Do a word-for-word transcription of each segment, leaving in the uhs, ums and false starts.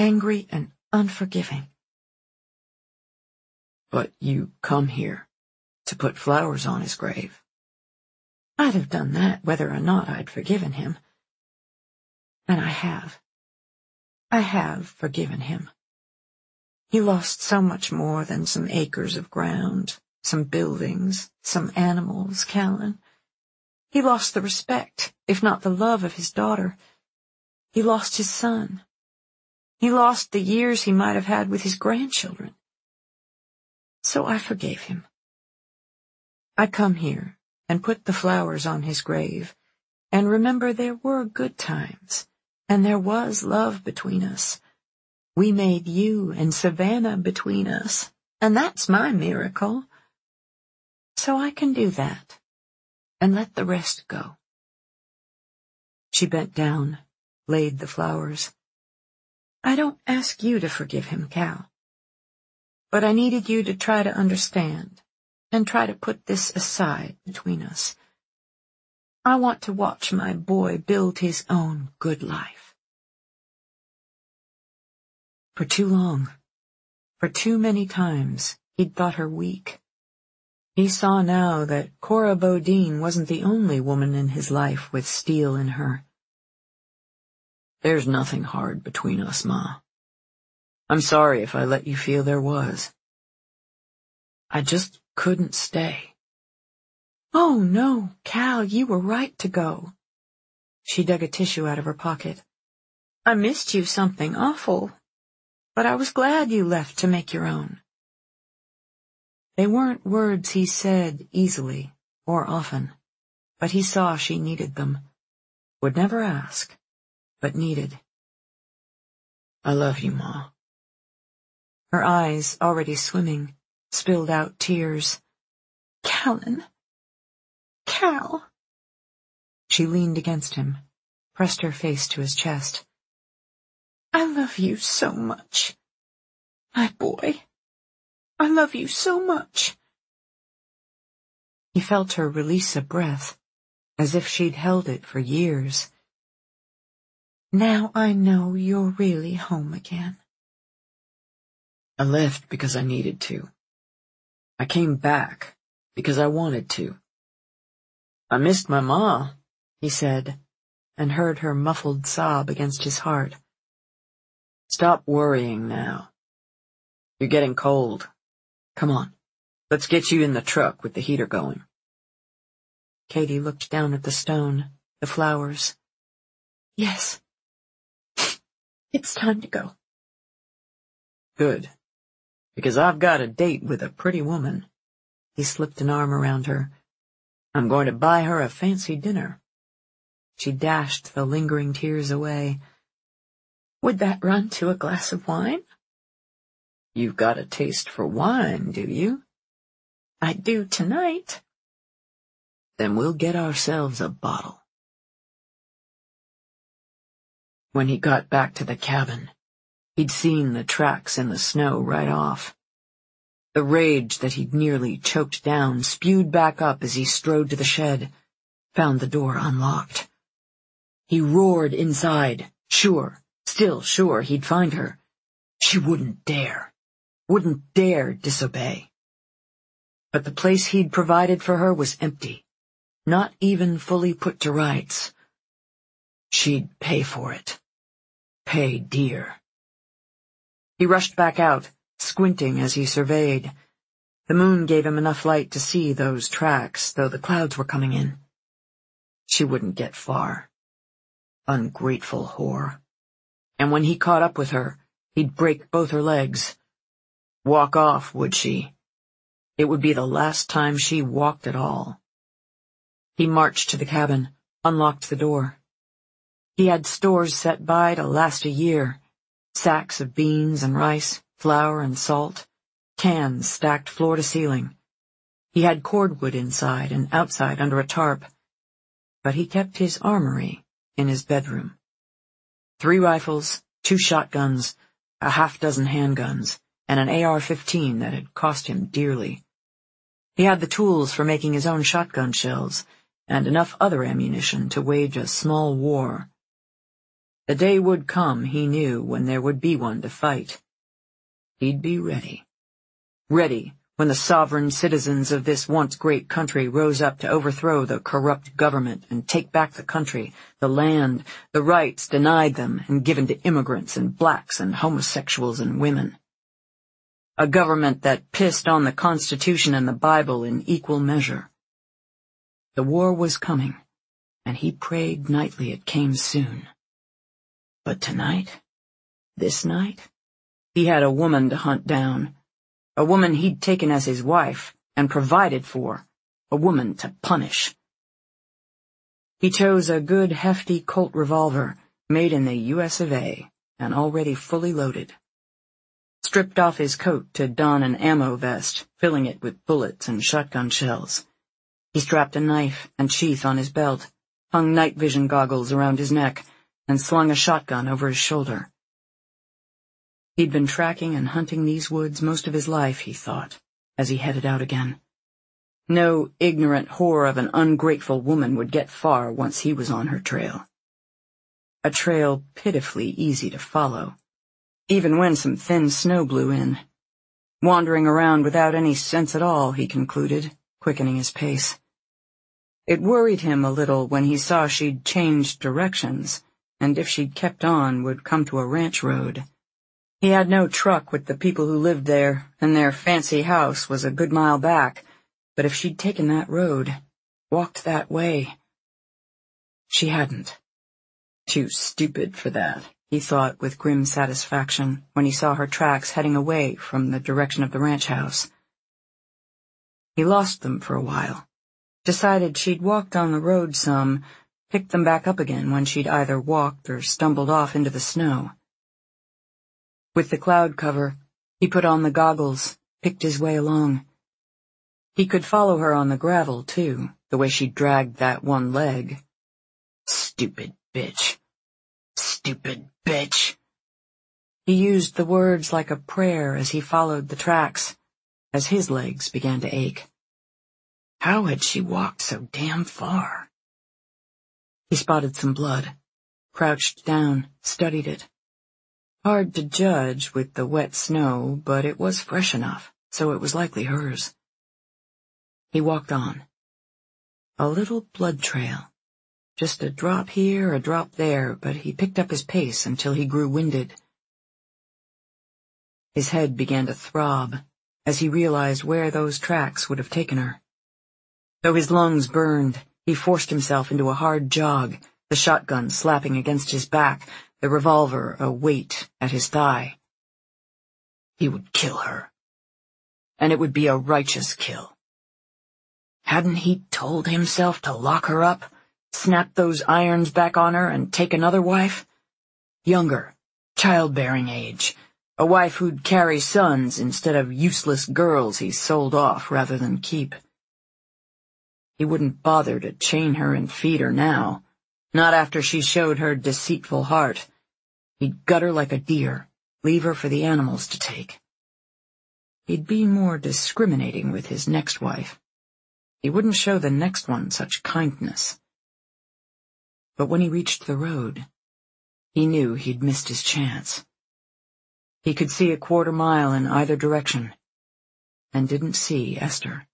angry and unforgiving. But you come here to put flowers on his grave. I'd have done that whether or not I'd forgiven him. And I have. I have forgiven him. He lost so much more than some acres of ground, some buildings, some animals, Callan. He lost the respect, if not the love, of his daughter. He lost his son. He lost the years he might have had with his grandchildren. So I forgave him. I come here and put the flowers on his grave, and remember there were good times, and there was love between us. We made you and Savannah between us, and that's my miracle. So I can do that, and let the rest go. She bent down, laid the flowers. I don't ask you to forgive him, Cal. But I needed you to try to understand, and try to put this aside between us. I want to watch my boy build his own good life. For too long, for too many times, he'd thought her weak. He saw now that Cora Bodine wasn't the only woman in his life with steel in her. There's nothing hard between us, Ma. I'm sorry if I let you feel there was. I just couldn't stay. Oh, no, Cal, you were right to go. She dug a tissue out of her pocket. I missed you something awful, but I was glad you left to make your own. They weren't words he said easily or often, but he saw she needed them. Would never ask, but needed. I love you, Ma. Her eyes, already swimming, spilled out tears. Callan. Cal. She leaned against him, pressed her face to his chest. I love you so much. My boy. I love you so much. He felt her release a breath, as if she'd held it for years. Now I know you're really home again. I left because I needed to. I came back because I wanted to. I missed my ma, he said, and heard her muffled sob against his heart. Stop worrying now. You're getting cold. Come on, let's get you in the truck with the heater going. Katie looked down at the stone, the flowers. Yes. It's time to go. Good, because I've got a date with a pretty woman. He slipped an arm around her. I'm going to buy her a fancy dinner. She dashed the lingering tears away. Would that run to a glass of wine? You've got a taste for wine, do you? I do tonight. Then we'll get ourselves a bottle. When he got back to the cabin, he'd seen the tracks in the snow right off. The rage that he'd nearly choked down spewed back up as he strode to the shed, found the door unlocked. He roared inside, sure, still sure he'd find her. She wouldn't dare, wouldn't dare disobey. But the place he'd provided for her was empty, not even fully put to rights. She'd pay for it. Pay dear. He rushed back out, squinting as he surveyed. The moon gave him enough light to see those tracks, though the clouds were coming in. She wouldn't get far. Ungrateful whore. And when he caught up with her, he'd break both her legs. Walk off, would she? It would be the last time she walked at all. He marched to the cabin, unlocked the door. He had stores set by to last a year, sacks of beans and rice, flour and salt, cans stacked floor to ceiling. He had cordwood inside and outside under a tarp, but he kept his armory in his bedroom. Three rifles, two shotguns, a half dozen handguns, and an A R fifteen that had cost him dearly. He had the tools for making his own shotgun shells, and enough other ammunition to wage a small war. The day would come, he knew, when there would be one to fight. He'd be ready. Ready when the sovereign citizens of this once great country rose up to overthrow the corrupt government and take back the country, the land, the rights denied them and given to immigrants and blacks and homosexuals and women. A government that pissed on the Constitution and the Bible in equal measure. The war was coming, and he prayed nightly it came soon. But tonight, this night, he had a woman to hunt down. A woman he'd taken as his wife and provided for, a woman to punish. He chose a good hefty Colt revolver made in the U S of A and already fully loaded. Stripped off his coat to don an ammo vest, filling it with bullets and shotgun shells. He strapped a knife and sheath on his belt, hung night vision goggles around his neck, and slung a shotgun over his shoulder. He'd been tracking and hunting these woods most of his life, he thought, as he headed out again. No ignorant whore of an ungrateful woman would get far once he was on her trail. A trail pitifully easy to follow, even when some thin snow blew in. Wandering around without any sense at all, he concluded, quickening his pace. It worried him a little when he saw she'd changed directions, and if she'd kept on would come to a ranch road. He had no truck with the people who lived there, and their fancy house was a good mile back, but if she'd taken that road, walked that way— She hadn't. Too stupid for that, he thought with grim satisfaction when he saw her tracks heading away from the direction of the ranch house. He lost them for a while, decided she'd walked on the road some, picked them back up again when she'd either walked or stumbled off into the snow. With the cloud cover, he put on the goggles, picked his way along. He could follow her on the gravel, too, the way she dragged that one leg. Stupid bitch. Stupid bitch. He used the words like a prayer as he followed the tracks, as his legs began to ache. How had she walked so damn far? He spotted some blood, crouched down, studied it. Hard to judge with the wet snow, but it was fresh enough, so it was likely hers. He walked on. A little blood trail. Just a drop here, a drop there, but he picked up his pace until he grew winded. His head began to throb as he realized where those tracks would have taken her. Though his lungs burned, he forced himself into a hard jog, the shotgun slapping against his back, the revolver a weight at his thigh. He would kill her. And it would be a righteous kill. Hadn't he told himself to lock her up, snap those irons back on her, and take another wife? Younger, childbearing age, a wife who'd carry sons instead of useless girls he sold off rather than keep. He wouldn't bother to chain her and feed her now. Not after she showed her deceitful heart. He'd gut her like a deer, leave her for the animals to take. He'd be more discriminating with his next wife. He wouldn't show the next one such kindness. But when he reached the road, he knew he'd missed his chance. He could see a quarter mile in either direction, and didn't see Esther.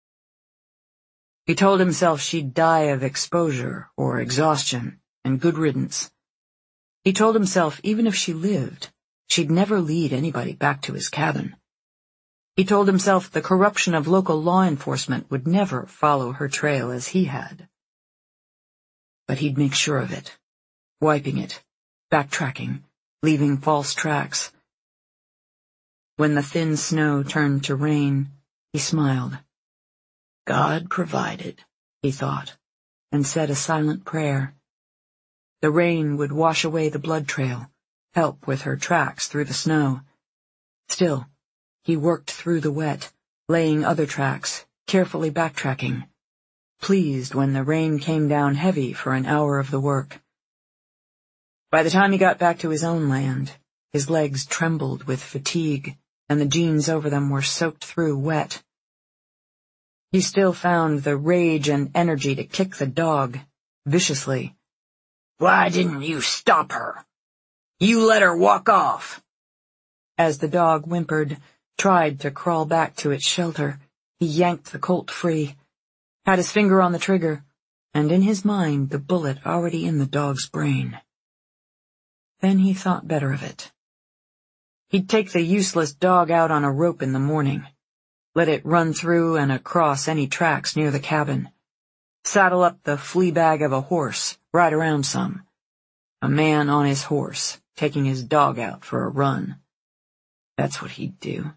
He told himself she'd die of exposure or exhaustion, and good riddance. He told himself even if she lived, she'd never lead anybody back to his cabin. He told himself the corruption of local law enforcement would never follow her trail as he had. But he'd make sure of it, wiping it, backtracking, leaving false tracks. When the thin snow turned to rain, he smiled. God provided, he thought, and said a silent prayer. The rain would wash away the blood trail, help with her tracks through the snow. Still, he worked through the wet, laying other tracks, carefully backtracking, pleased when the rain came down heavy for an hour of the work. By the time he got back to his own land, his legs trembled with fatigue, and the jeans over them were soaked through wet. He still found the rage and energy to kick the dog, viciously, Why didn't you stop her? You let her walk off." As the dog whimpered, tried to crawl back to its shelter, he yanked the Colt free, had his finger on the trigger, and in his mind the bullet already in the dog's brain. Then he thought better of it. He'd take the useless dog out on a rope in the morning, let it run through and across any tracks near the cabin, saddle up the flea bag of a horse, ride around some. A man on his horse, taking his dog out for a run. That's what he'd do.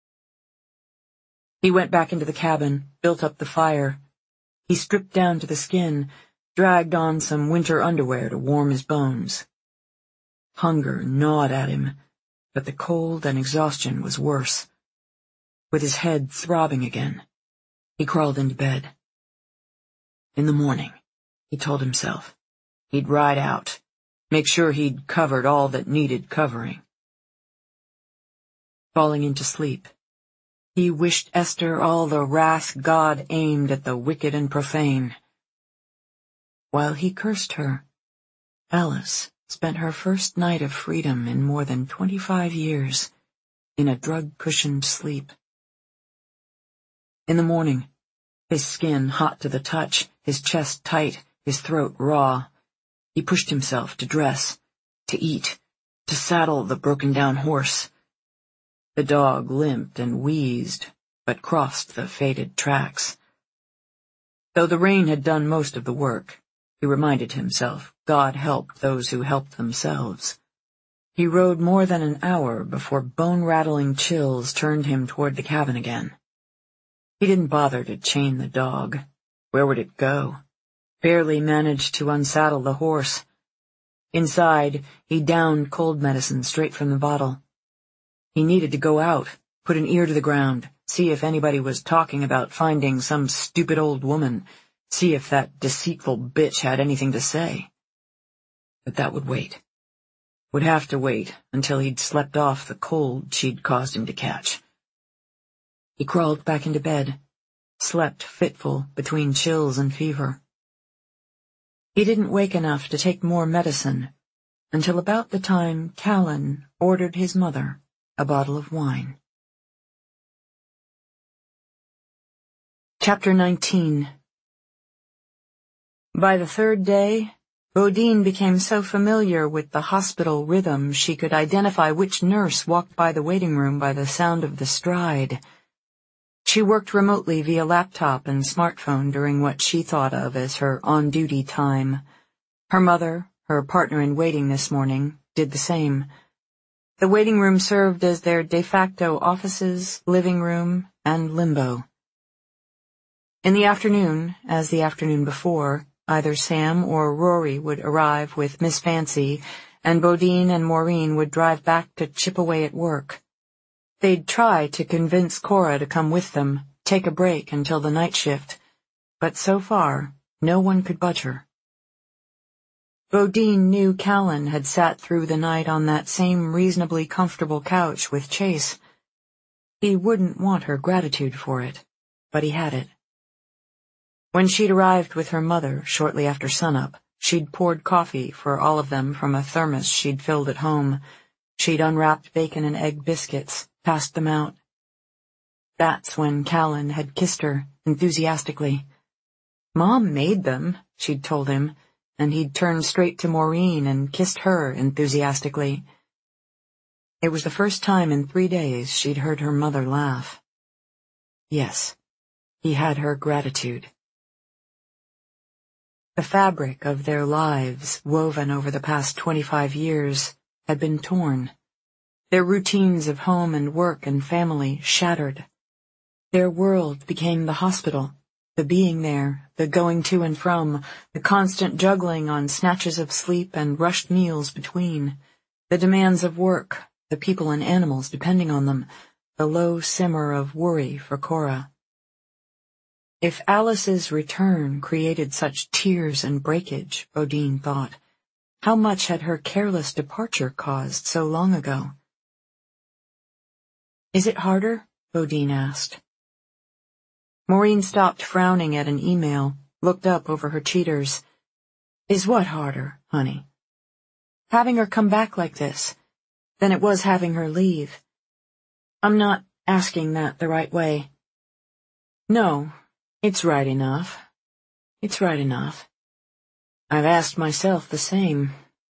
He went back into the cabin, built up the fire. He stripped down to the skin, dragged on some winter underwear to warm his bones. Hunger gnawed at him, but the cold and exhaustion was worse. With his head throbbing again, he crawled into bed. In the morning, he told himself, he'd ride out, make sure he'd covered all that needed covering. Falling into sleep, he wished Esther all the wrath God aimed at the wicked and profane. While he cursed her, Alice spent her first night of freedom in more than twenty-five years, in a drug-cushioned sleep. In the morning, his skin hot to the touch, his chest tight, his throat raw, he pushed himself to dress, to eat, to saddle the broken-down horse. The dog limped and wheezed, but crossed the faded tracks. Though the rain had done most of the work, he reminded himself God helped those who helped themselves. He rode more than an hour before bone-rattling chills turned him toward the cabin again. He didn't bother to chain the dog. Where would it go? Barely managed to unsaddle the horse. Inside, he downed cold medicine straight from the bottle. He needed to go out, put an ear to the ground, see if anybody was talking about finding some stupid old woman, see if that deceitful bitch had anything to say. But that would wait. Would have to wait until he'd slept off the cold she'd caused him to catch. He crawled back into bed, slept fitful between chills and fever. He didn't wake enough to take more medicine until about the time Callan ordered his mother a bottle of wine. Chapter nineteen. By the third day, Bodine became so familiar with the hospital rhythm she could identify which nurse walked by the waiting room by the sound of the stride. She worked remotely via laptop and smartphone during what she thought of as her on-duty time. Her mother, her partner in waiting this morning, did the same. The waiting room served as their de facto offices, living room, and limbo. In the afternoon, as the afternoon before, either Sam or Rory would arrive with Miss Fancy, and Bodine and Maureen would drive back to chip away at work. They'd try to convince Cora to come with them, take a break until the night shift, but so far, no one could budge her. Bodine knew Callan had sat through the night on that same reasonably comfortable couch with Chase. He wouldn't want her gratitude for it, but he had it. When she'd arrived with her mother shortly after sunup, she'd poured coffee for all of them from a thermos she'd filled at home. She'd unwrapped bacon and egg biscuits, passed them out. That's when Callan had kissed her, enthusiastically. Mom made them, she'd told him, and he'd turned straight to Maureen and kissed her enthusiastically. It was the first time in three days she'd heard her mother laugh. Yes, he had her gratitude. The fabric of their lives, woven over the past twenty-five years, had been torn. Their routines of home and work and family shattered. Their world became the hospital, the being there, the going to and from, the constant juggling on snatches of sleep and rushed meals between, the demands of work, the people and animals depending on them, the low simmer of worry for Cora. If Alice's return created such tears and breakage, Bodine thought, how much had her careless departure caused so long ago? Is it harder? Bodine asked. Maureen stopped frowning at an email, looked up over her cheaters. Is what harder, honey? Having her come back like this, than it was having her leave. I'm not asking that the right way. No, it's right enough. It's right enough. I've asked myself the same.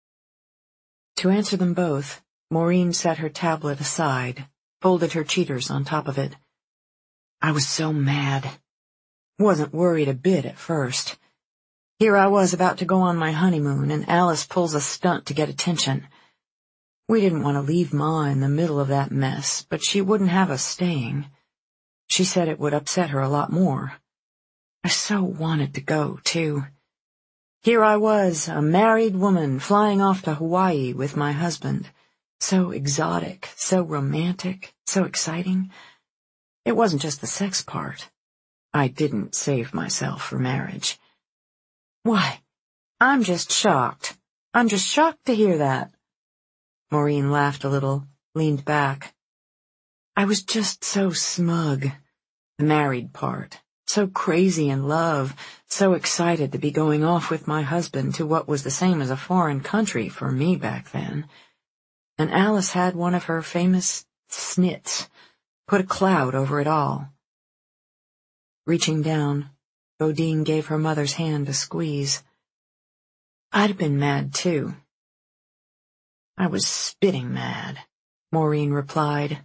To answer them both, Maureen set her tablet aside, folded her cheaters on top of it. I was so mad. Wasn't worried a bit at first. Here I was about to go on my honeymoon, and Alice pulls a stunt to get attention. We didn't want to leave Ma in the middle of that mess, but she wouldn't have us staying. She said it would upset her a lot more. I so wanted to go, too. Here I was, a married woman, flying off to Hawaii with my husband. So exotic, so romantic, so exciting. It wasn't just the sex part. I didn't save myself for marriage. Why, I'm just shocked. I'm just shocked to hear that. Maureen laughed a little, leaned back. I was just so smug. The married part. So crazy in love, so excited to be going off with my husband to what was the same as a foreign country for me back then. And Alice had one of her famous snits, put a cloud over it all. Reaching down, Bodine gave her mother's hand a squeeze. I'd have been mad, too. I was spitting mad, Maureen replied.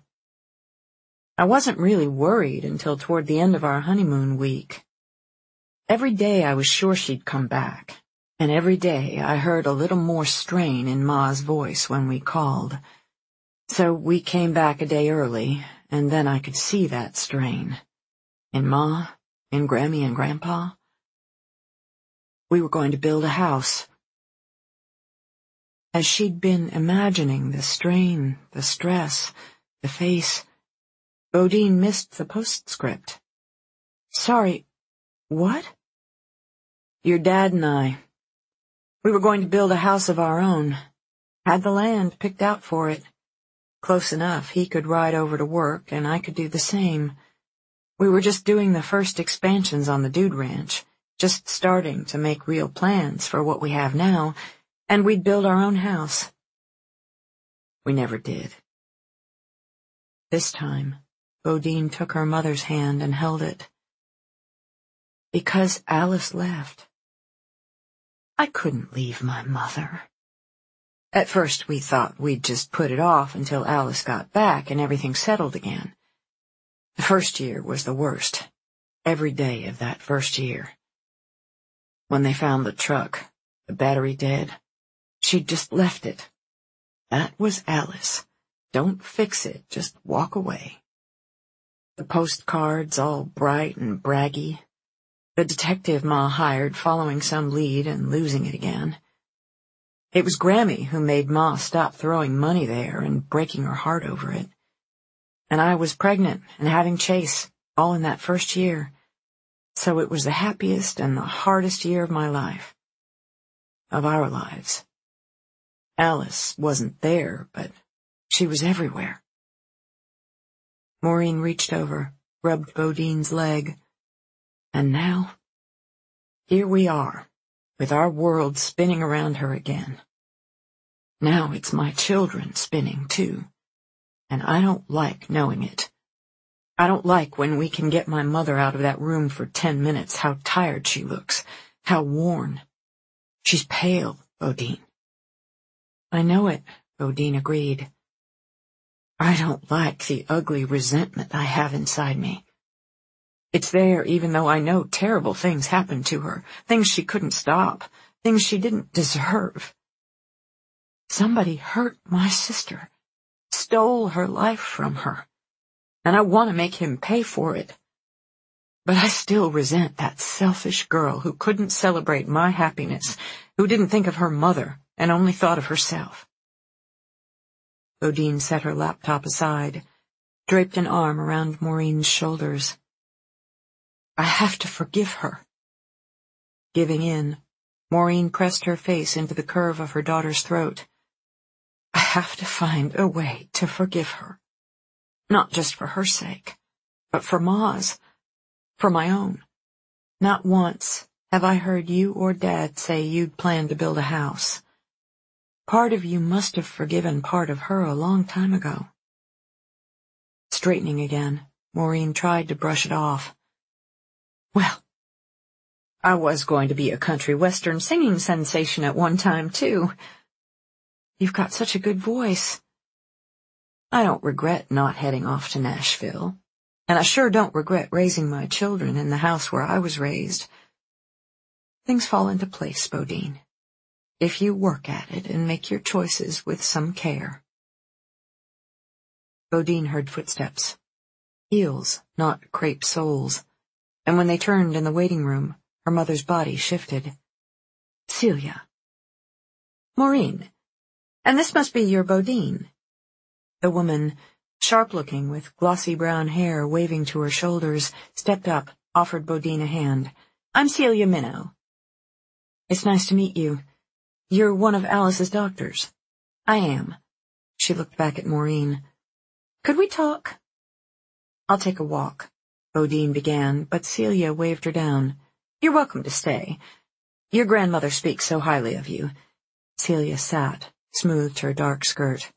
I wasn't really worried until toward the end of our honeymoon week. Every day I was sure she'd come back, and every day I heard a little more strain in Ma's voice when we called. So we came back a day early, and then I could see that strain. In Ma, in Grammy and Grandpa. We were going to build a house. As she'd been imagining the strain, the stress, the face, Bodine missed the postscript. Sorry, what? Your dad and I. We were going to build a house of our own. Had the land picked out for it. Close enough he could ride over to work, and I could do the same. We were just doing the first expansions on the Dude Ranch, just starting to make real plans for what we have now, and we'd build our own house. We never did. This time, Bodine took her mother's hand and held it. Because Alice left. I couldn't leave my mother. At first we thought we'd just put it off until Alice got back and everything settled again. The first year was the worst. Every day of that first year. When they found the truck, the battery dead, she'd just left it. That was Alice. Don't fix it, just walk away. The postcards all bright and braggy. The detective Ma hired following some lead and losing it again. It was Grammy who made Ma stop throwing money there and breaking her heart over it. And I was pregnant and having Chase, all in that first year. So it was the happiest and the hardest year of my life. Of our lives. Alice wasn't there, but she was everywhere. Maureen reached over, rubbed Bodine's leg. And now, here we are, with our world spinning around her again. Now it's my children spinning, too. And I don't like knowing it. I don't like when we can get my mother out of that room for ten minutes, how tired she looks, how worn. She's pale, Bodine. I know it, Bodine agreed. I don't like the ugly resentment I have inside me. It's there even though I know terrible things happened to her, things she couldn't stop, things she didn't deserve. Somebody hurt my sister, stole her life from her, and I want to make him pay for it. But I still resent that selfish girl who couldn't celebrate my happiness, who didn't think of her mother and only thought of herself. Bodine set her laptop aside, draped an arm around Maureen's shoulders. I have to forgive her. Giving in, Maureen pressed her face into the curve of her daughter's throat. I have to find a way to forgive her. Not just for her sake, but for Ma's, for my own. Not once, have I heard you or Dad say you'd plan to build a house. Part of you must have forgiven part of her a long time ago." Straightening again, Maureen tried to brush it off. "Well, I was going to be a country western singing sensation at one time, too. You've got such a good voice. I don't regret not heading off to Nashville, and I sure don't regret raising my children in the house where I was raised. Things fall into place, Bodine, if you work at it and make your choices with some care." Bodine heard footsteps. Heels, not crepe soles, and when they turned in the waiting room, her mother's body shifted. "Celia." "Maureen. And this must be your Bodine." The woman, sharp-looking with glossy brown hair waving to her shoulders, stepped up, offered Bodine a hand. "I'm Celia Minow." "It's nice to meet you. You're one of Alice's doctors." "I am." She looked back at Maureen. "Could we talk?" "I'll take a walk," Bodine began, but Celia waved her down. "You're welcome to stay. Your grandmother speaks so highly of you." Celia sat, smoothed her dark skirt.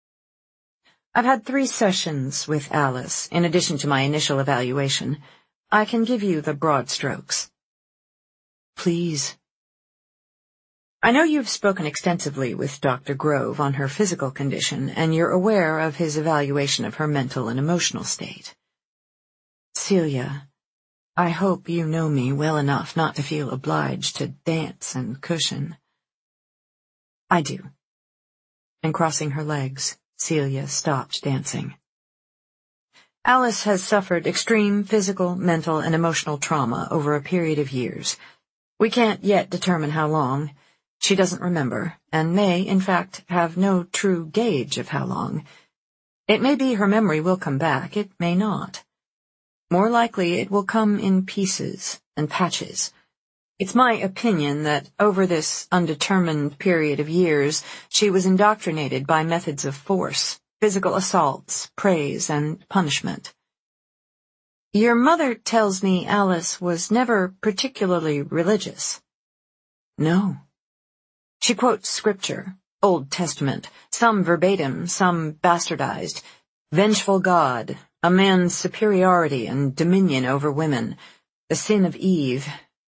"I've had three sessions with Alice, in addition to my initial evaluation. I can give you the broad strokes." "Please." "I know you've spoken extensively with Doctor Grove on her physical condition, and you're aware of his evaluation of her mental and emotional state." "Celia, I hope you know me well enough not to feel obliged to dance and cushion." "I do." And crossing her legs, Celia stopped dancing. "Alice has suffered extreme physical, mental, and emotional trauma over a period of years. We can't yet determine how long. She doesn't remember, and may, in fact, have no true gauge of how long. It may be her memory will come back, it may not. More likely it will come in pieces and patches. It's my opinion that over this undetermined period of years, she was indoctrinated by methods of force, physical assaults, praise, and punishment. Your mother tells me Alice was never particularly religious." "No." "She quotes scripture, Old Testament, some verbatim, some bastardized. Vengeful God, a man's superiority and dominion over women, the sin of Eve.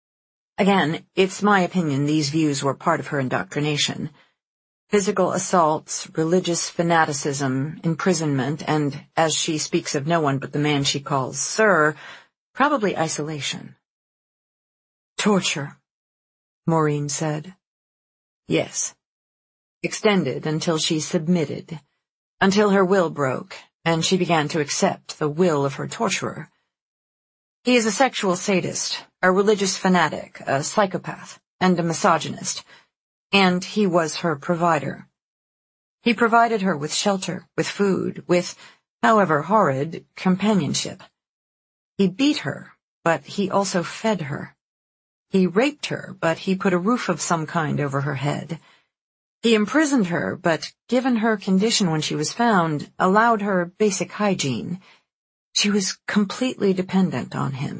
Again, it's my opinion these views were part of her indoctrination. Physical assaults, religious fanaticism, imprisonment, and, as she speaks of no one but the man she calls Sir, probably isolation." "Torture," Maureen said. "Yes. Extended until she submitted, until her will broke, and she began to accept the will of her torturer. He is a sexual sadist, a religious fanatic, a psychopath, and a misogynist, and he was her provider. He provided her with shelter, with food, with, however horrid, companionship. He beat her, but he also fed her. He raped her, but he put a roof of some kind over her head. He imprisoned her, but, given her condition when she was found, allowed her basic hygiene. She was completely dependent on him.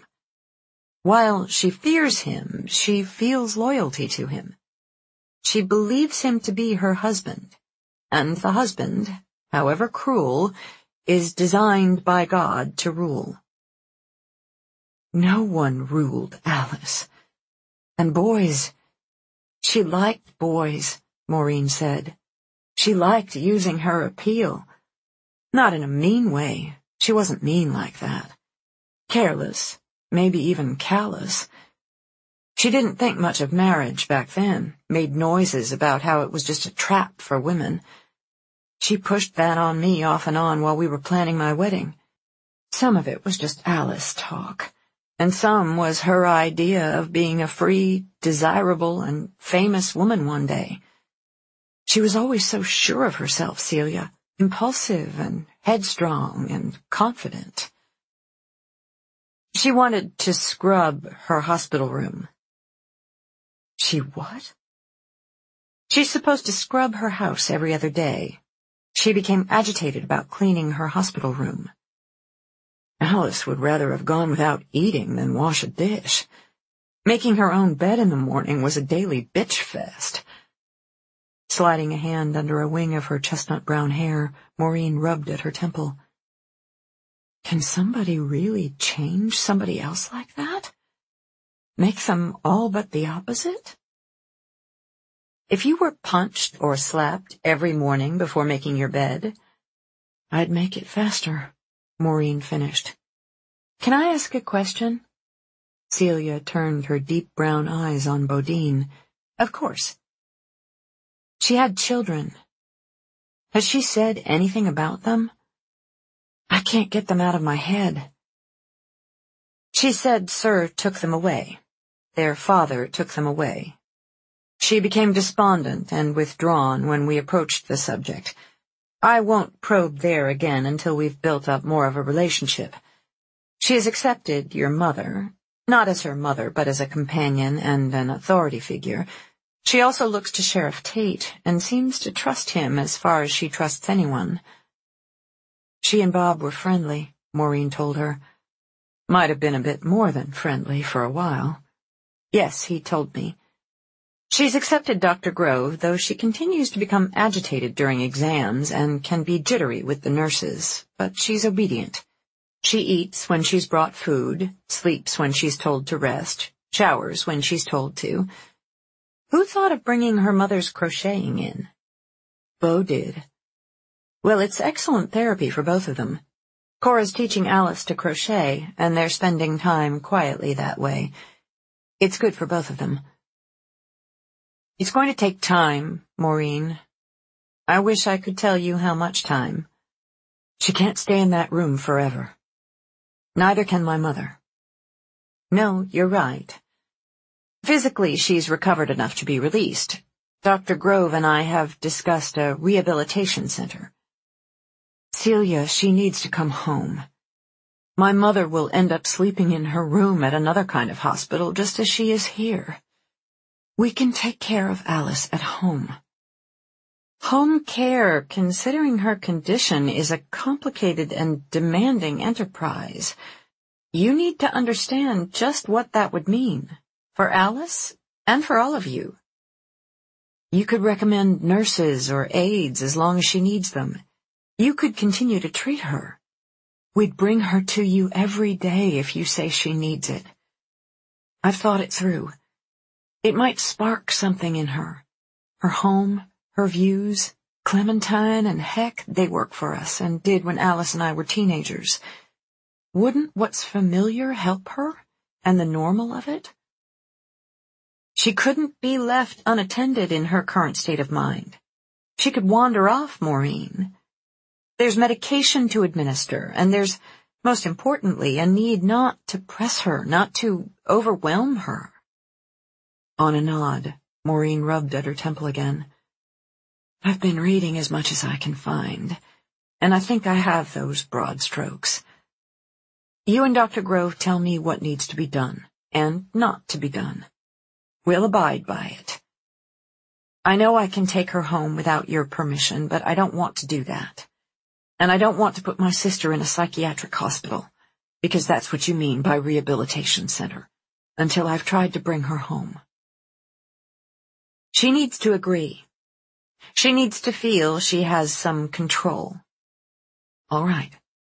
While she fears him, she feels loyalty to him. She believes him to be her husband, and the husband, however cruel, is designed by God to rule." "No one ruled Alice. And boys. She liked boys," Maureen said. "She liked using her appeal. Not in a mean way. She wasn't mean like that. Careless, maybe even callous. She didn't think much of marriage back then, made noises about how it was just a trap for women. She pushed that on me off and on while we were planning my wedding. Some of it was just Alice talk, and some was her idea of being a free, desirable, and famous woman one day. She was always so sure of herself, Celia, impulsive and headstrong and confident. She wanted to scrub her hospital room." "She what?" "She's supposed to scrub her house every other day. She became agitated about cleaning her hospital room." "Alice would rather have gone without eating than wash a dish." Making her own bed in the morning was a daily bitch fest. Sliding a hand under a wing of her chestnut-brown hair, Maureen rubbed at her temple. Can somebody really change somebody else like that? Make them all but the opposite? If you were punched or slapped every morning before making your bed, I'd make it faster, Maureen finished. Can I ask a question? Celia turned her deep brown eyes on Bodine. Of course. She had children. Has she said anything about them? I can't get them out of my head. She said Sir took them away. Their father took them away. She became despondent and withdrawn when we approached the subject. I won't probe there again until we've built up more of a relationship. She has accepted your mother, not as her mother, but as a companion and an authority figure. She also looks to Sheriff Tate and seems to trust him as far as she trusts anyone. She and Bob were friendly, Maureen told her. Might have been a bit more than friendly for a while. Yes, he told me. She's accepted Doctor Grove, though she continues to become agitated during exams and can be jittery with the nurses, but she's obedient. She eats when she's brought food, sleeps when she's told to rest, showers when she's told to. Who thought of bringing her mother's crocheting in? Bo did. Well, it's excellent therapy for both of them. Cora's teaching Alice to crochet, and they're spending time quietly that way. It's good for both of them. It's going to take time, Maureen. I wish I could tell you how much time. She can't stay in that room forever. Neither can my mother. No, you're right. Physically, she's recovered enough to be released. Doctor Grove and I have discussed a rehabilitation center. Celia, she needs to come home. My mother will end up sleeping in her room at another kind of hospital just as she is here. We can take care of Alice at home. Home care, considering her condition, is a complicated and demanding enterprise. You need to understand just what that would mean, for Alice and for all of you. You could recommend nurses or aides as long as she needs them. You could continue to treat her. We'd bring her to you every day if you say she needs it. I've thought it through. It might spark something in her. Her home, her views, Clementine, and heck, they work for us and did when Alice and I were teenagers. Wouldn't what's familiar help her, and the normal of it? She couldn't be left unattended in her current state of mind. She could wander off, Maureen. There's medication to administer, and there's, most importantly, a need not to press her, not to overwhelm her. On a nod, Maureen rubbed at her temple again. I've been reading as much as I can find, and I think I have those broad strokes. You and Doctor Grove tell me what needs to be done, and not to be done. We'll abide by it. I know I can take her home without your permission, but I don't want to do that. And I don't want to put my sister in a psychiatric hospital, because that's what you mean by rehabilitation center, until I've tried to bring her home. She needs to agree. She needs to feel she has some control. All right.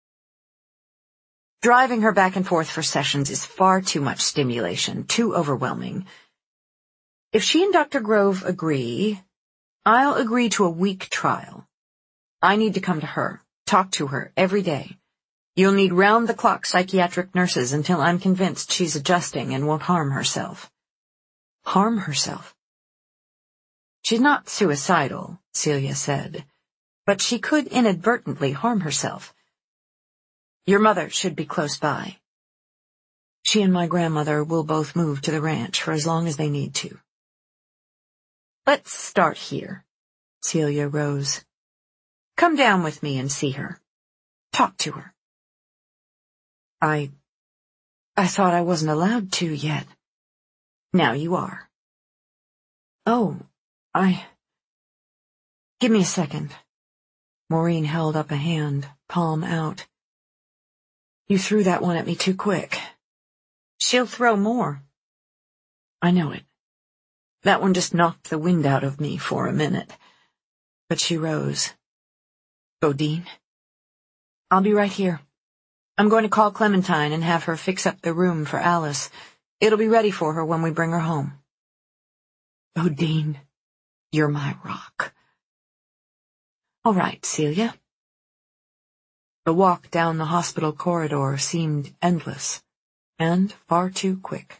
Driving her back and forth for sessions is far too much stimulation, too overwhelming. If she and Doctor Grove agree, I'll agree to a week trial. I need to come to her, talk to her every day. You'll need round-the-clock psychiatric nurses until I'm convinced she's adjusting and won't harm herself. Harm herself? She's not suicidal, Celia said, but she could inadvertently harm herself. Your mother should be close by. She and my grandmother will both move to the ranch for as long as they need to. Let's start here. Celia rose. Come down with me and see her. Talk to her. I... I thought I wasn't allowed to yet. Now you are. Oh, I... Give me a second. Maureen held up a hand, palm out. You threw that one at me too quick. She'll throw more. I know it. That one just knocked the wind out of me for a minute. But she rose. Bodine? I'll be right here. I'm going to call Clementine and have her fix up the room for Alice. It'll be ready for her when we bring her home. Bodine, you're my rock. All right, Celia. The walk down the hospital corridor seemed endless, and far too quick.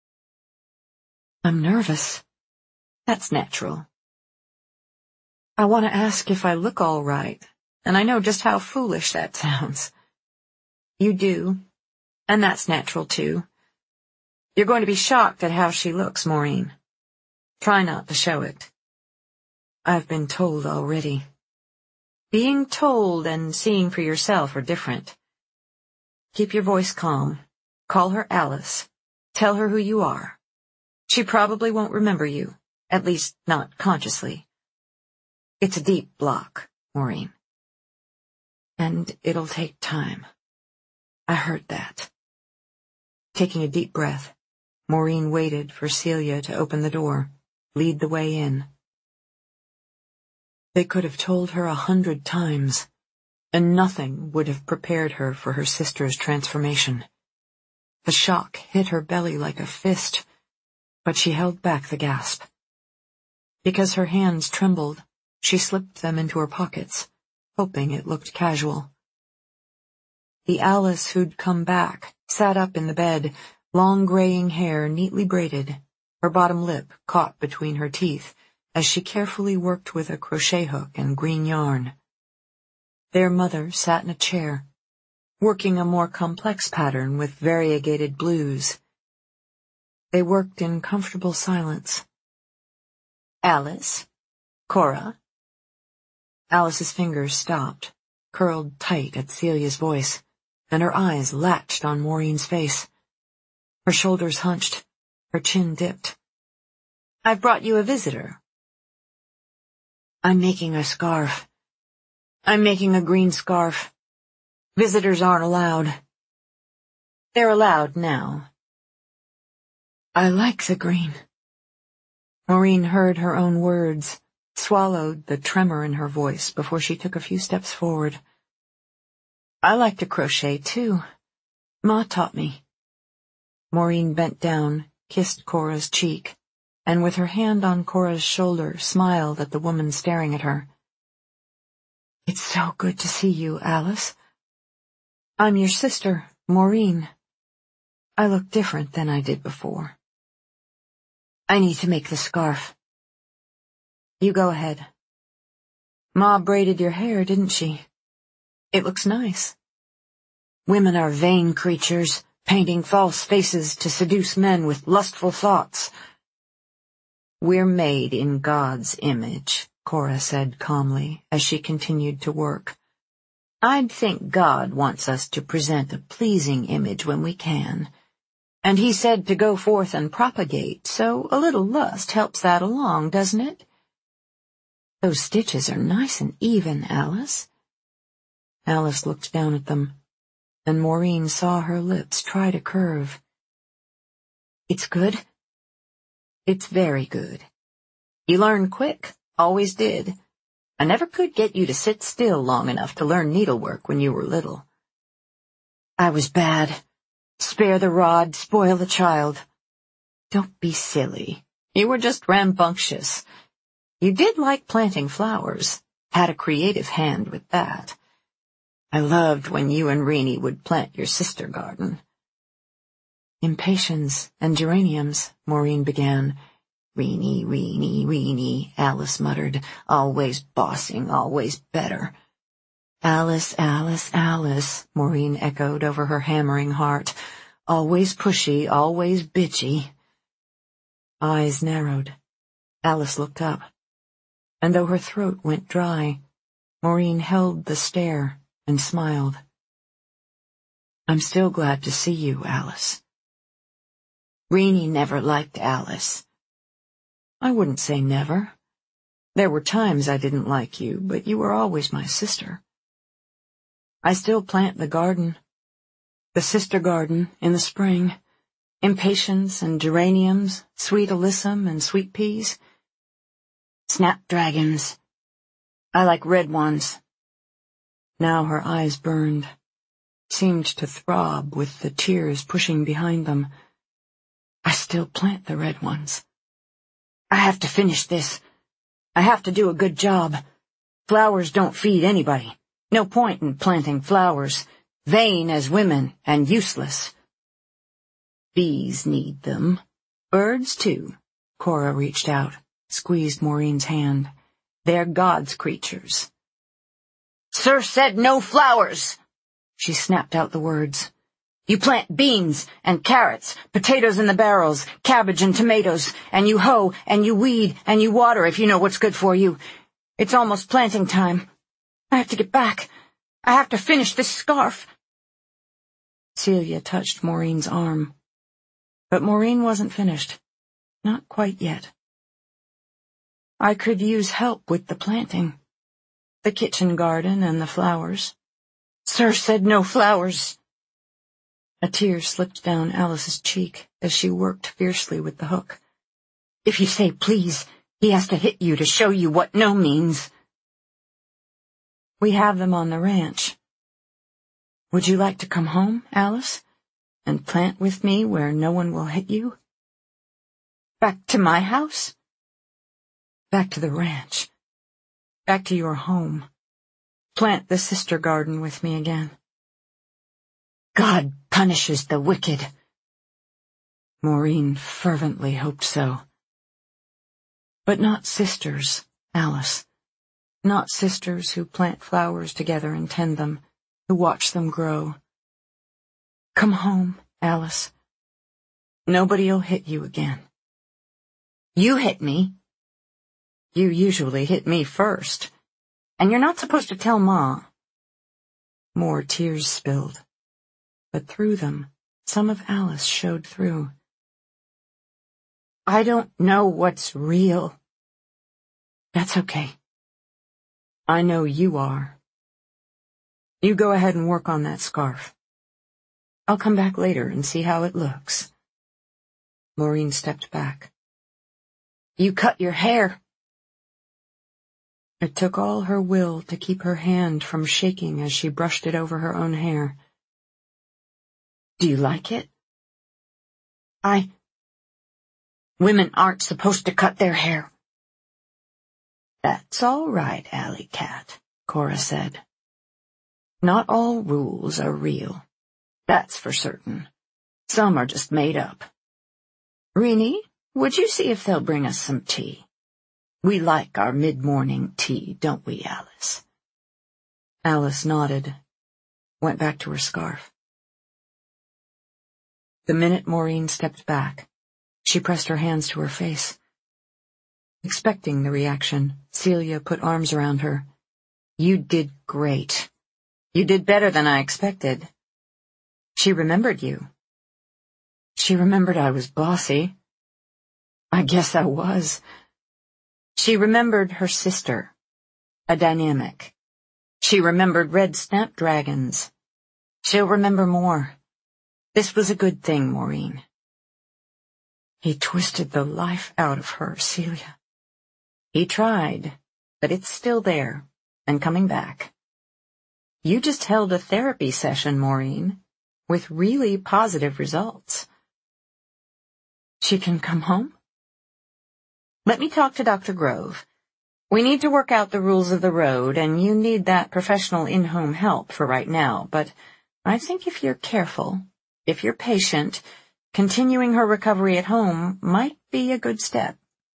I'm nervous. That's natural. I want to ask if I look all right, and I know just how foolish that sounds. You do, and that's natural too. You're going to be shocked at how she looks, Maureen. Try not to show it. I've been told already. Being told and seeing for yourself are different. Keep your voice calm. Call her Alice. Tell her who you are. She probably won't remember you, at least not consciously. It's a deep block, Maureen. And it'll take time. I heard that. Taking a deep breath, Maureen waited for Celia to open the door, lead the way in. They could have told her a hundred times, and nothing would have prepared her for her sister's transformation. The shock hit her belly like a fist, but she held back the gasp. Because her hands trembled, she slipped them into her pockets, hoping it looked casual. The Alice who'd come back sat up in the bed, long graying hair neatly braided, her bottom lip caught between her teeth, as she carefully worked with a crochet hook and green yarn. Their mother sat in a chair, working a more complex pattern with variegated blues. They worked in comfortable silence. Alice? Cora? Alice's fingers stopped, curled tight at Celia's voice, and her eyes latched on Maureen's face. Her shoulders hunched, her chin dipped. I've brought you a visitor. I'm making a scarf. I'm making a green scarf. Visitors aren't allowed. They're allowed now. I like the green. Maureen heard her own words, swallowed the tremor in her voice before she took a few steps forward. I like to crochet, too. Ma taught me. Maureen bent down, kissed Cora's cheek, and with her hand on Cora's shoulder, smiled at the woman staring at her. It's so good to see you, Alice. I'm your sister, Maureen. I look different than I did before. I need to make the scarf. You go ahead. Ma braided your hair, didn't she? It looks nice. Women are vain creatures, painting false faces to seduce men with lustful thoughts. We're made in God's image, Cora said calmly, as she continued to work. I'd think God wants us to present a pleasing image when we can. And he said to go forth and propagate, so a little lust helps that along, doesn't it? Those stitches are nice and even, Alice. Alice looked down at them, and Maureen saw her lips try to curve. It's good? It's very good. You learn quick, always did. I never could get you to sit still long enough to learn needlework when you were little. I was bad. Spare the rod, spoil the child. Don't be silly. You were just rambunctious. You did like planting flowers, had a creative hand with that. I loved when you and Renee would plant your sister garden. Impatiens and geraniums, Maureen began. Renee, Renee, Renee, Alice muttered, always bossing, always better. Alice, Alice, Alice, Maureen echoed over her hammering heart. Always pushy, always bitchy. Eyes narrowed. Alice looked up, and though her throat went dry, Maureen held the stare and smiled. I'm still glad to see you, Alice. Renee never liked Alice. I wouldn't say never. There were times I didn't like you, but you were always my sister. I still plant the garden, the sister garden, in the spring, Impatiens and geraniums, sweet alyssum and sweet peas. Snapdragons. I like red ones. Now her eyes burned, seemed to throb with the tears pushing behind them. I still plant the red ones. I have to finish this. I have to do a good job. Flowers don't feed anybody. No point in planting flowers. Vain as women and useless. Bees need them. Birds, too. Cora reached out, squeezed Maureen's hand. They're God's creatures. Sir said no flowers! She snapped out the words. You plant beans and carrots, potatoes in the barrels, cabbage and tomatoes, and you hoe and you weed and you water if you know what's good for you. It's almost planting time. I have to get back. I have to finish this scarf. Celia touched Maureen's arm. But Maureen wasn't finished. Not quite yet. I could use help with the planting. The kitchen garden and the flowers. Sir said no flowers. A tear slipped down Alice's cheek as she worked fiercely with the hook. If you say please, he has to hit you to show you what no means. We have them on the ranch. Would you like to come home, Alice? And plant with me where no one will hit you? Back to my house? Back to the ranch. Back to your home. Plant the sister garden with me again. God punishes the wicked. Maureen fervently hoped so. But not sisters, Alice. Not sisters who plant flowers together and tend them, who watch them grow. Come home, Alice. Nobody'll hit you again. You hit me. You usually hit me first. And you're not supposed to tell Ma. More tears spilled. But through them, some of Alice showed through. I don't know what's real. That's okay. I know you are. You go ahead and work on that scarf. I'll come back later and see how it looks. Maureen stepped back. You cut your hair. It took all her will to keep her hand from shaking as she brushed it over her own hair. Do you like it? I... Women aren't supposed to cut their hair. That's all right, Alley Cat, Cora said. Not all rules are real. That's for certain. Some are just made up. Rennie, would you see if they'll bring us some tea? We like our mid-morning tea, don't we, Alice? Alice nodded, went back to her scarf. The minute Maureen stepped back, she pressed her hands to her face. Expecting the reaction, Celia put arms around her. You did great. You did better than I expected. She remembered you. She remembered I was bossy. I guess I was. She remembered her sister, a dynamic. She remembered red snapdragons. She'll remember more. This was a good thing, Maureen. He twisted the life out of her, Celia. He tried, but it's still there, and coming back. You just held a therapy session, Maureen, with really positive results. She can come home? Let me talk to Doctor Grove. We need to work out the rules of the road, and you need that professional in-home help for right now, but I think if you're careful, if you're patient, continuing her recovery at home might be a good step.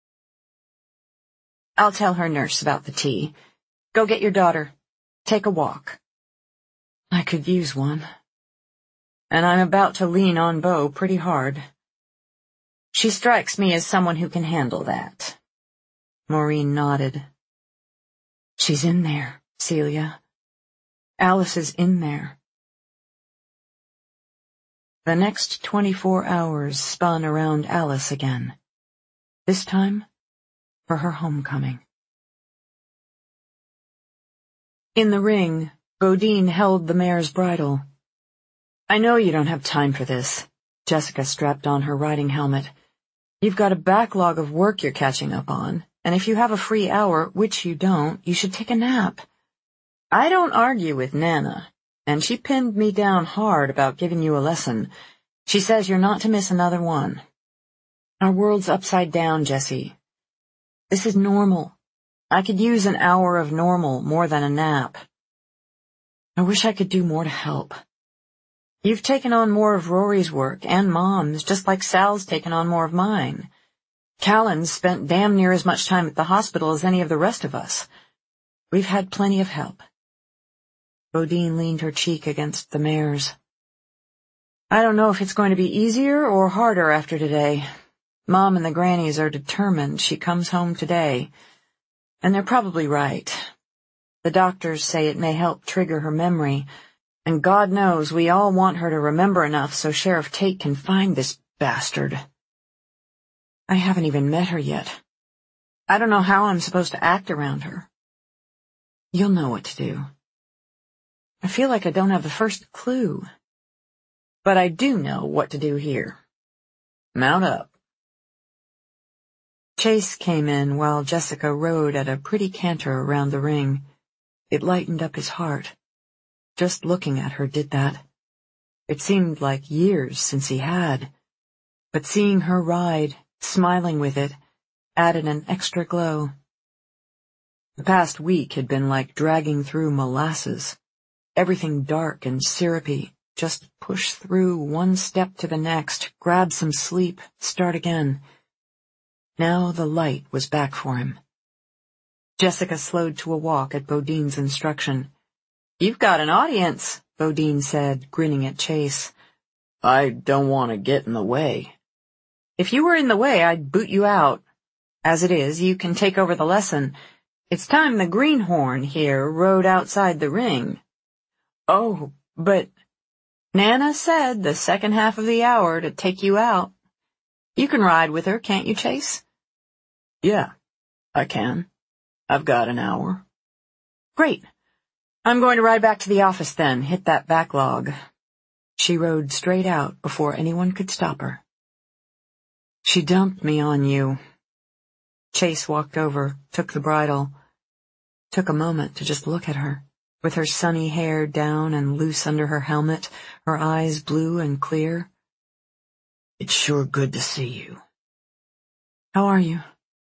I'll tell her nurse about the tea. Go get your daughter. Take a walk. I could use one. And I'm about to lean on Bo pretty hard. She strikes me as someone who can handle that. Maureen nodded. She's in there, Celia. Alice is in there. The next twenty-four hours spun around Alice again. This time, for her homecoming. In the ring, Bodine held the mare's bridle. I know you don't have time for this. Jessica strapped on her riding helmet. "You've got a backlog of work you're catching up on, and if you have a free hour, which you don't, you should take a nap." "I don't argue with Nana, and she pinned me down hard about giving you a lesson. She says you're not to miss another one." "Our world's upside down, Jessie. This is normal. I could use an hour of normal more than a nap. I wish I could do more to help. You've taken on more of Rory's work and Mom's, just like Sal's taken on more of mine. Callan's spent damn near as much time at the hospital as any of the rest of us. We've had plenty of help." Bodine leaned her cheek against the mare's. "I don't know if it's going to be easier or harder after today. Mom and the grannies are determined she comes home today, and they're probably right. The doctors say it may help trigger her memory, and God knows we all want her to remember enough so Sheriff Tate can find this bastard. I haven't even met her yet. I don't know how I'm supposed to act around her. You'll know what to do. I feel like I don't have the first clue. But I do know what to do here. Mount up." Chase came in while Jessica rode at a pretty canter around the ring. It lightened up his heart. Just looking at her did that. It seemed like years since he had. But seeing her ride, smiling with it, added an extra glow. The past week had been like dragging through molasses. Everything dark and syrupy. Just push through one step to the next, grab some sleep, start again. Now the light was back for him. Jessica slowed to a walk at Bodine's instruction. "You've got an audience," Bodine said, grinning at Chase. "I don't want to get in the way." "If you were in the way, I'd boot you out. As it is, you can take over the lesson. It's time the greenhorn here rode outside the ring." "Oh, but—" "Nana said the second half of the hour to take you out. You can ride with her, can't you, Chase?" "Yeah, I can. I've got an hour." "Great. I'm going to ride back to the office then, hit that backlog." She rode straight out before anyone could stop her. "She dumped me on you." Chase walked over, took the bridle, took a moment to just look at her, with her sunny hair down and loose under her helmet, her eyes blue and clear. "It's sure good to see you." "How are you?"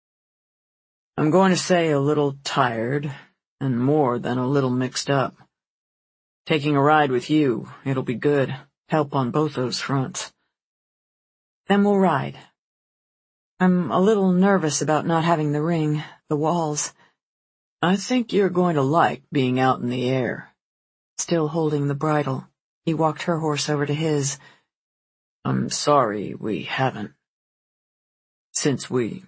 "I'm going to say a little tired, and more than a little mixed up. Taking a ride with you, it'll be good. Help on both those fronts." "Then we'll ride. I'm a little nervous about not having the ring, the walls." "I think you're going to like being out in the air." Still holding the bridle, he walked her horse over to his. "I'm sorry we haven't. Since we...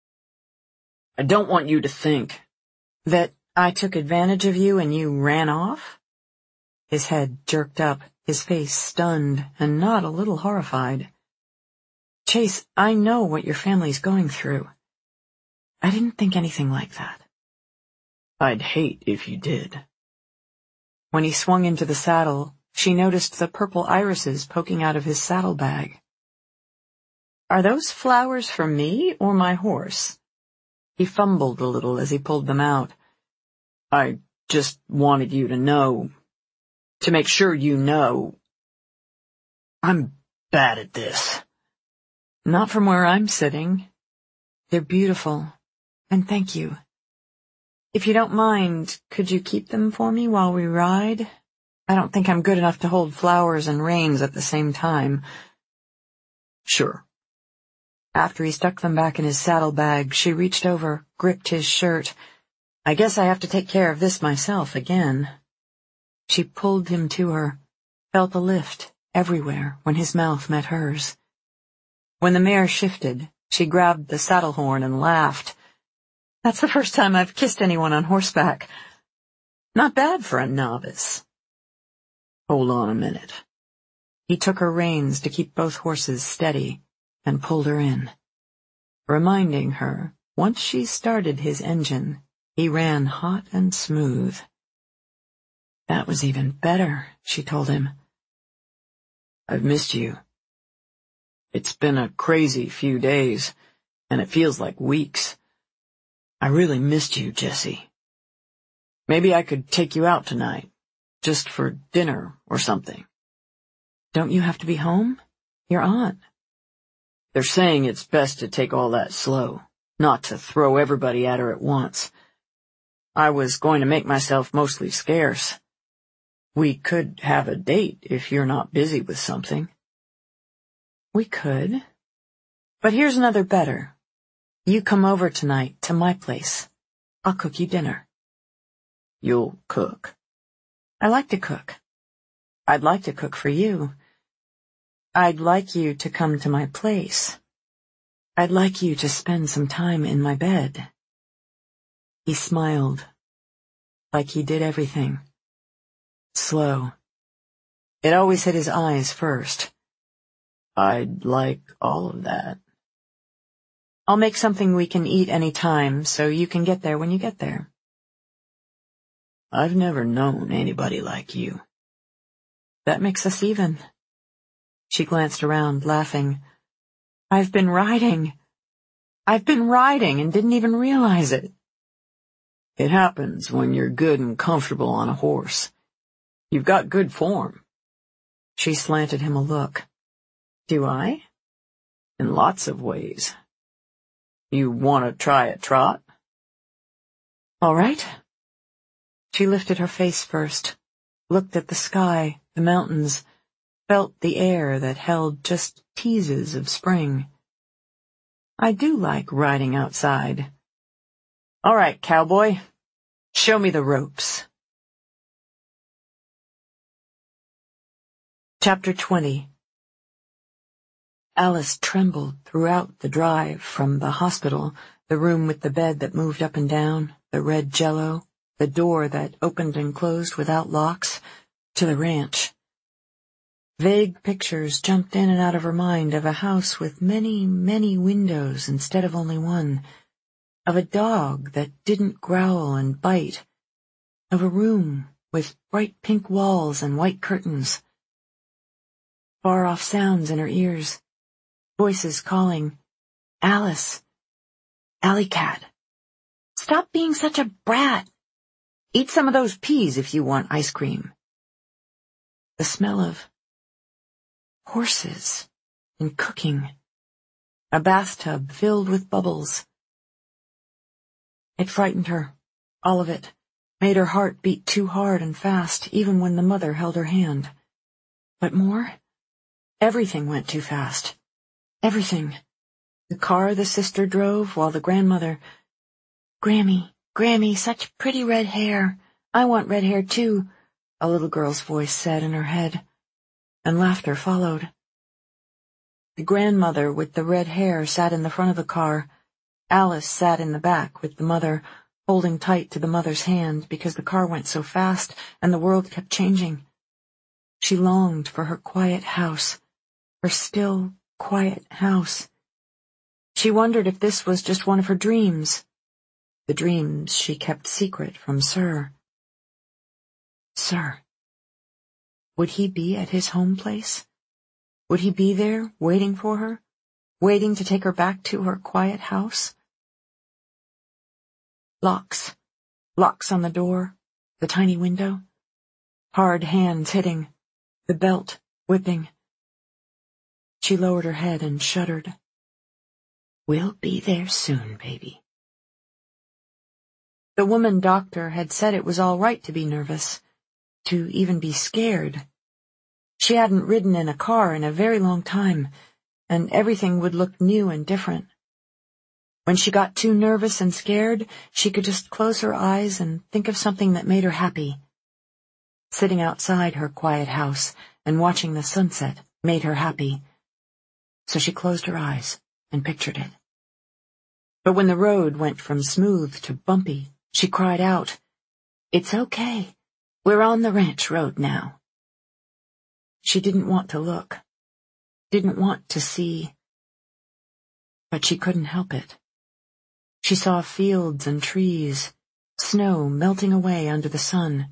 I don't want you to think..." "That I took advantage of you and you ran off?" His head jerked up, his face stunned and not a little horrified. "Chase, I know what your family's going through. I didn't think anything like that." "I'd hate if you did." When he swung into the saddle, she noticed the purple irises poking out of his saddlebag. "Are those flowers for me or my horse?" He fumbled a little as he pulled them out. "I just wanted you to know, to make sure you know. I'm bad at this." "Not from where I'm sitting. They're beautiful, and thank you. If you don't mind, could you keep them for me while we ride? I don't think I'm good enough to hold flowers and reins at the same time." "Sure." After he stuck them back in his saddlebag, she reached over, gripped his shirt. "I guess I have to take care of this myself again." She pulled him to her, felt a lift everywhere when his mouth met hers. When the mare shifted, she grabbed the saddle horn and laughed. "That's the first time I've kissed anyone on horseback. Not bad for a novice." "Hold on a minute." He took her reins to keep both horses steady and pulled her in, reminding her, once she started his engine, he ran hot and smooth. "That was even better," she told him. "I've missed you." It's been a crazy few days, and it feels like weeks. I really missed you, Jessie. Maybe I could take you out tonight, just for dinner or something. Don't you have to be home? Your aunt. They're saying it's best to take all that slow, not to throw everybody at her at once. I was going to make myself mostly scarce. We could have a date if you're not busy with something. We could. But here's another better. You come over tonight to my place. I'll cook you dinner. You'll cook? I like to cook. I'd like to cook for you. I'd like you to come to my place. I'd like you to spend some time in my bed. He smiled, like he did everything. Slow. It always hit his eyes first. I'd like all of that. I'll make something we can eat any time, so you can get there when you get there. I've never known anybody like you. That makes us even. She glanced around, laughing. I've been riding. I've been riding and didn't even realize it. It happens when you're good and comfortable on a horse. You've got good form. She slanted him a look. Do I? In lots of ways. You want to try a trot? All right. She lifted her face first, looked at the sky, the mountains, felt the air that held just teases of spring. I do like riding outside. All right, cowboy, show me the ropes. Chapter twenty. Alice trembled throughout the drive from the hospital, the room with the bed that moved up and down, the red jello, the door that opened and closed without locks, to the ranch. Vague pictures jumped in and out of her mind of a house with many, many windows instead of only one, of a dog that didn't growl and bite, of a room with bright pink walls and white curtains. Far-off sounds in her ears, voices calling, Alice, Alley Cat, stop being such a brat. Eat some of those peas if you want ice cream. The smell of horses and cooking, a bathtub filled with bubbles. It frightened her, all of it, made her heart beat too hard and fast, even when the mother held her hand. But more? Everything went too fast. Everything. The car the sister drove while the grandmother... Grammy, Grammy, such pretty red hair. I want red hair too, a little girl's voice said in her head. And laughter followed. The grandmother with the red hair sat in the front of the car. Alice sat in the back with the mother, holding tight to the mother's hand because the car went so fast and the world kept changing. She longed for her quiet house, her still, quiet house. She wondered if this was just one of her dreams, the dreams she kept secret from Sir. Sir. Would he be at his home place? Would he be there, waiting for her, waiting to take her back to her quiet house? Locks. Locks on the door, the tiny window. Hard hands hitting, the belt whipping. She lowered her head and shuddered. We'll be there soon, baby. The woman doctor had said it was all right to be nervous, to even be scared. She hadn't ridden in a car in a very long time, and everything would look new and different. When she got too nervous and scared, she could just close her eyes and think of something that made her happy. Sitting outside her quiet house and watching the sunset made her happy. So she closed her eyes and pictured it. But when the road went from smooth to bumpy, she cried out, It's okay. We're on the ranch road now. She didn't want to look, didn't want to see, but she couldn't help it. She saw fields and trees, snow melting away under the sun.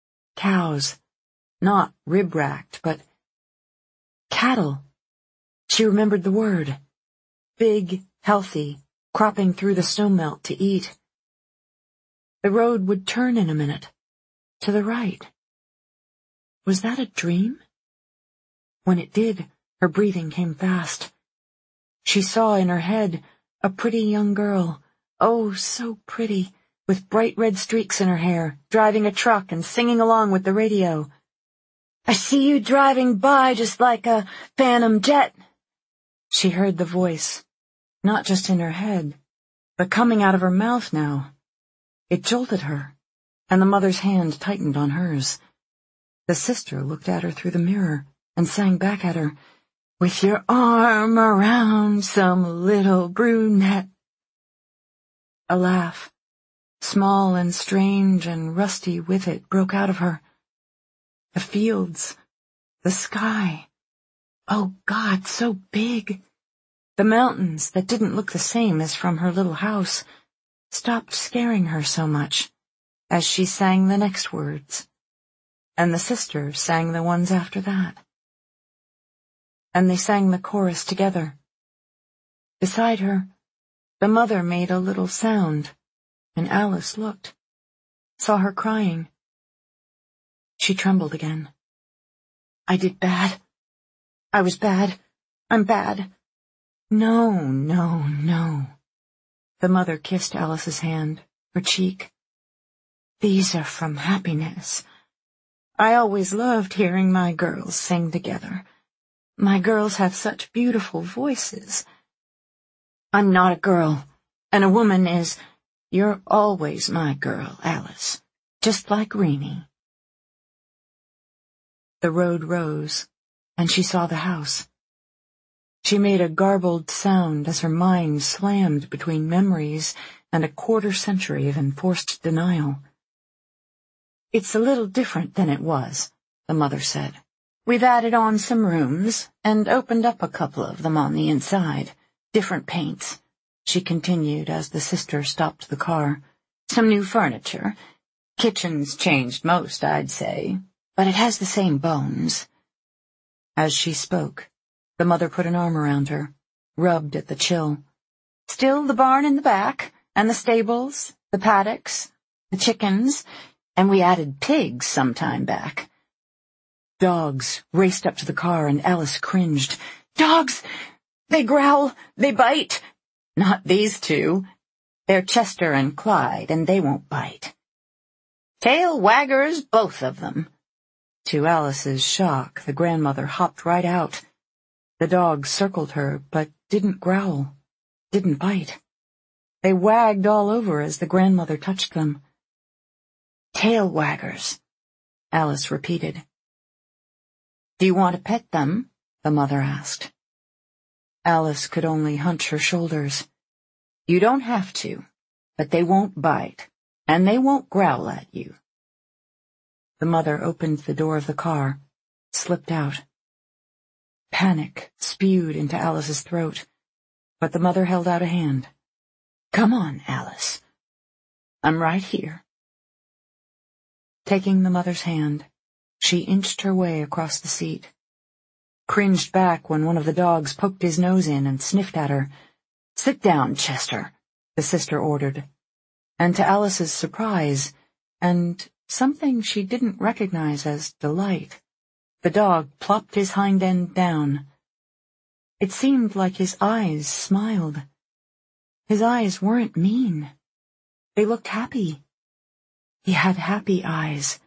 Cows, not rib-racked, but cattle. She remembered the word. Big, healthy, cropping through the snowmelt to eat. The road would turn in a minute, to the right. Was that a dream? When it did, her breathing came fast. She saw in her head a pretty young girl, oh, so pretty, with bright red streaks in her hair, driving a truck and singing along with the radio. "I see you driving by just like a phantom jet." She heard the voice, not just in her head, but coming out of her mouth now. It jolted her, and the mother's hand tightened on hers. The sister looked at her through the mirror and sang back at her, "With your arm around some little brunette." A laugh, small and strange and rusty with it, broke out of her. The fields, the sky, oh God, so big. The mountains that didn't look the same as from her little house stopped scaring her so much as she sang the next words, and the sister sang the ones after that. And they sang the chorus together. Beside her, the mother made a little sound, and Alice looked, saw her crying. She trembled again. "I did bad. I was bad. I'm bad." "No, no, no." The mother kissed Alice's hand, her cheek. "These are from happiness. I always loved hearing my girls sing together. My girls have such beautiful voices. I'm not a girl, and a woman is. You're always my girl, Alice, just like Reenie." The road rose, and she saw the house. She made a garbled sound as her mind slammed between memories and a quarter century of enforced denial. "It's a little different than it was," the mother said. "We've added on some rooms and opened up a couple of them on the inside. Different paints," she continued as the sister stopped the car. "Some new furniture. Kitchen's changed most, I'd say, but it has the same bones." As she spoke, the mother put an arm around her, rubbed at the chill. "Still the barn in the back, and the stables, the paddocks, the chickens, and we added pigs some time back." Dogs raced up to the car, and Alice cringed. "Dogs! They growl, they bite." "Not these two. They're Chester and Clyde, and they won't bite. Tail waggers, both of them." To Alice's shock, the grandmother hopped right out. The dogs circled her, but didn't growl, didn't bite. They wagged all over as the grandmother touched them. "Tail waggers," Alice repeated. "Do you want to pet them?" the mother asked. Alice could only hunch her shoulders. "You don't have to, but they won't bite, and they won't growl at you." The mother opened the door of the car, slipped out. Panic spewed into Alice's throat, but the mother held out a hand. "Come on, Alice. I'm right here." Taking the mother's hand, she inched her way across the seat, cringed back when one of the dogs poked his nose in and sniffed at her. "Sit down, Chester," the sister ordered, and to Alice's surprise, and something she didn't recognize as delight, the dog plopped his hind end down. It seemed like his eyes smiled. His eyes weren't mean. They looked happy. He had happy eyes.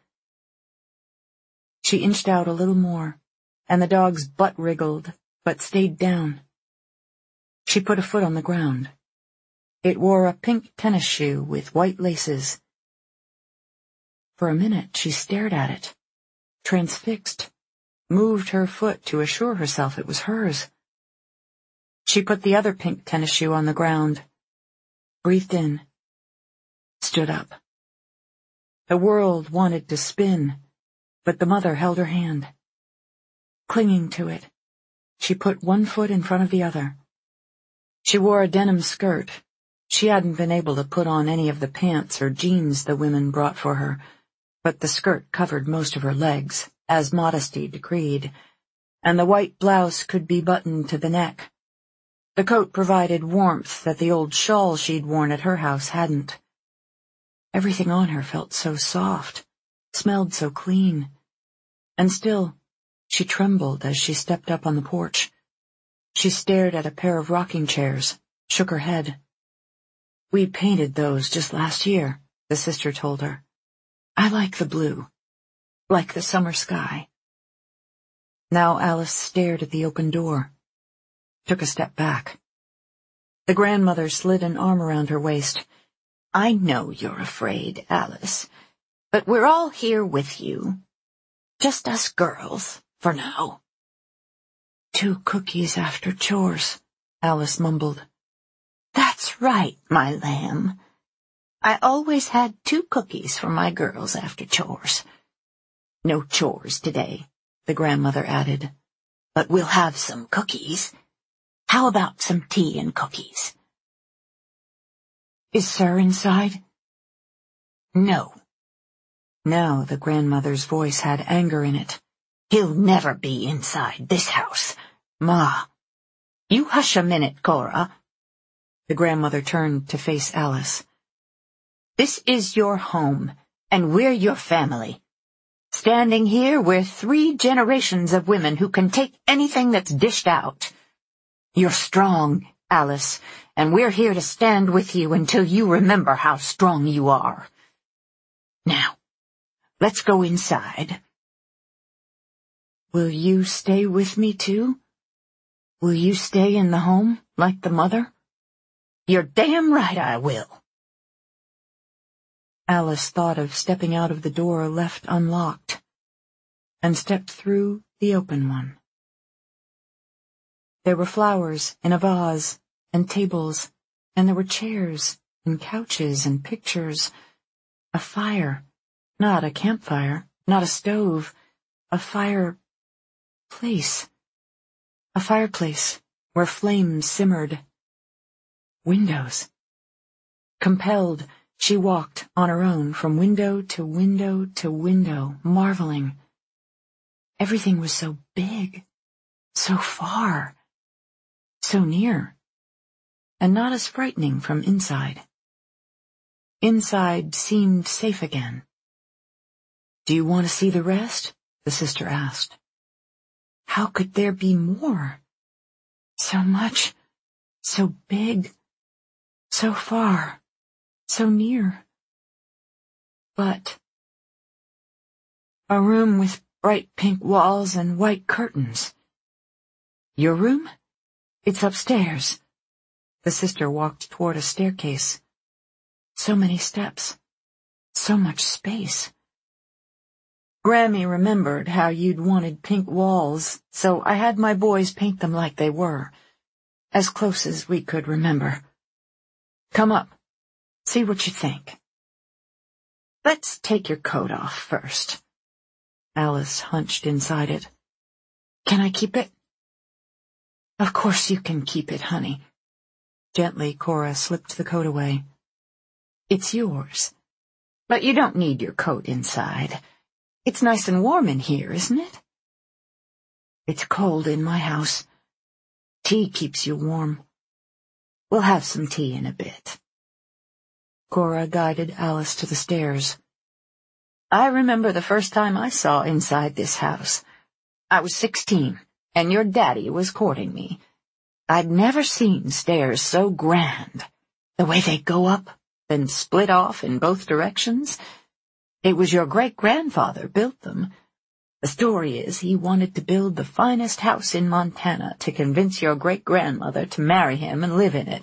She inched out a little more, and the dog's butt wriggled, but stayed down. She put a foot on the ground. It wore a pink tennis shoe with white laces. For a minute she stared at it, transfixed, moved her foot to assure herself it was hers. She put the other pink tennis shoe on the ground, breathed in, stood up. The world wanted to spin, but the mother held her hand. Clinging to it, she put one foot in front of the other. She wore a denim skirt. She hadn't been able to put on any of the pants or jeans the women brought for her, but the skirt covered most of her legs, as modesty decreed. and the white blouse could be buttoned to the neck. The coat provided warmth that the old shawl she'd worn at her house hadn't. Everything on her felt so soft, smelled so clean, and still, she trembled as she stepped up on the porch. She stared at a pair of rocking chairs, shook her head. "We painted those just last year," the sister told her. "I like the blue, like the summer sky." Now Alice stared at the open door, took a step back. The grandmother slid an arm around her waist. "I know you're afraid, Alice, but we're all here with you. Just us girls, for now." "Two cookies after chores," Alice mumbled. "That's right, my lamb. I always had two cookies for my girls after chores." "No chores today," the grandmother added. "But we'll have some cookies. How about some tea and cookies?" "Is Sir inside?" "No." Now the grandmother's voice had anger in it. "He'll never be inside this house. Ma, you hush a minute, Cora." The grandmother turned to face Alice. "This is your home, and we're your family. Standing here, we're three generations of women who can take anything that's dished out. You're strong, Alice, and we're here to stand with you until you remember how strong you are. Now, let's go inside." "Will you stay with me, too? Will you stay in the home, like the mother?" "You're damn right I will." Alice thought of stepping out of the door left unlocked, and stepped through the open one. There were flowers in a vase, and tables, and there were chairs, and couches, and pictures. A fire, not a campfire, not a stove, a fire... place. A fireplace where flames simmered. Windows. Compelled, she walked on her own from window to window to window, marveling. Everything was so big, so far, so near, and not as frightening from inside. Inside seemed safe again. "Do you want to see the rest?" the sister asked. How could there be more? So much, so big, so far, so near. But a room with bright pink walls and white curtains. "Your room? It's upstairs." The sister walked toward a staircase. So many steps, so much space. "Grammy remembered how you'd wanted pink walls, so I had my boys paint them like they were, as close as we could remember. Come up, see what you think." "Let's take your coat off first." Alice hunched inside it. "Can I keep it?" "Of course you can keep it, honey." Gently, Cora slipped the coat away. "It's yours, but you don't need your coat inside. It's nice and warm in here, isn't it?" "It's cold in my house. Tea keeps you warm. We'll have some tea in a bit." Cora guided Alice to the stairs. "I remember the first time I saw inside this house. I was sixteen, and your daddy was courting me. I'd never seen stairs so grand, the way they go up, then split off in both directions. It was your great-grandfather built them. The story is he wanted to build the finest house in Montana to convince your great-grandmother to marry him and live in it.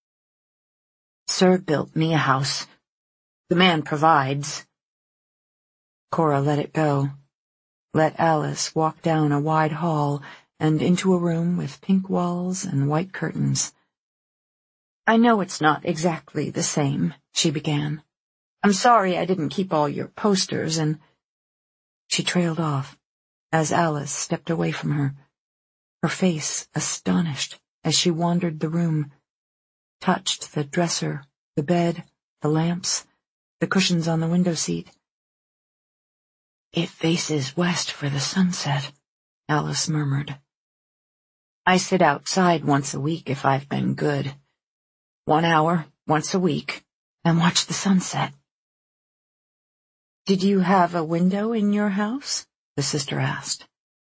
Sir built me a house. The man provides." Cora let it go. Let Alice walk down a wide hall and into a room with pink walls and white curtains. "I know it's not exactly the same," she began. "I'm sorry I didn't keep all your posters and—" She trailed off as Alice stepped away from her, her face astonished as she wandered the room, touched the dresser, the bed, the lamps, the cushions on the window seat. "It faces west for the sunset," Alice murmured. I sit outside once a week if I've been good. One hour, once a week, and watch the sunset. Did you have a window in your house? The sister asked.